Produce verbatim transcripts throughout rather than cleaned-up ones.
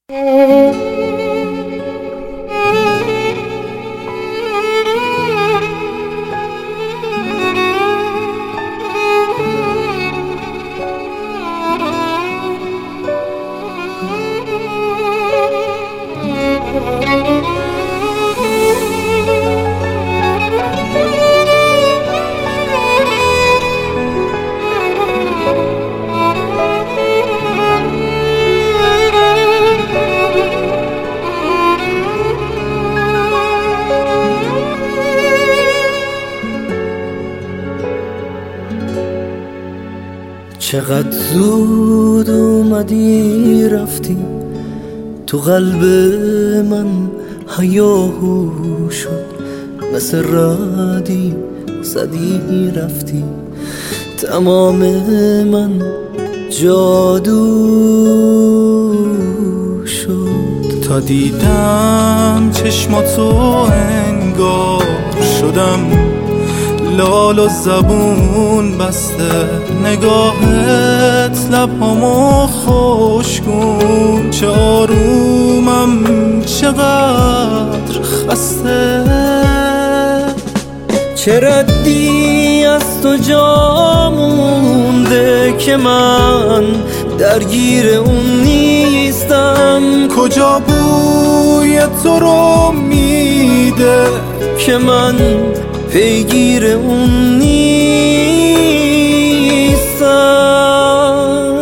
چقدر زود اومدی رفتی تو قلب من، هیاهو شد مثل رعدی زدی رفتی، تمام من جادو شد. تا دیدم چشماتو انگار شدم لال و زبون بسته، نگاهت لبهامو خوشگون، چه آرومم چقدر خسته. چه ردی از تو جا مونده که من درگیر اون نیستم، کجا بوی تو رو میده که من پیگیر اون نیستم.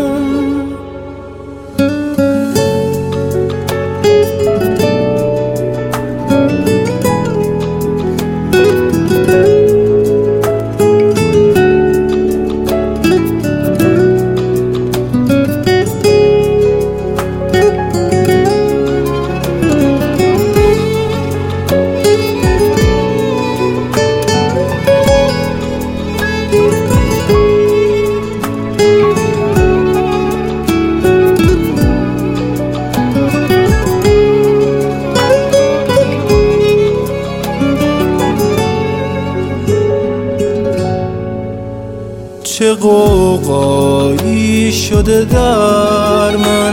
چه قوقایی شده در من،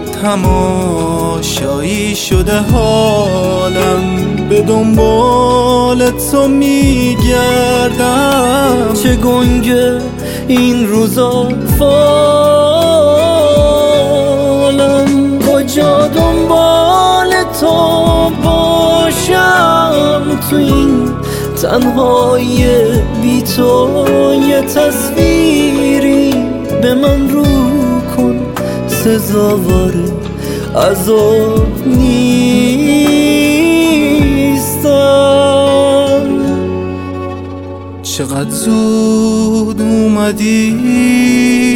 تماشایی شده حالم، به دنبال تو میگردم. چه گنگه این روزا فالم، کجا دنبال تو باشم تو این تنهایی بی تو. یه تصویری به من رو کن سزاوار عذاب نیستم. چقدر زود اومدی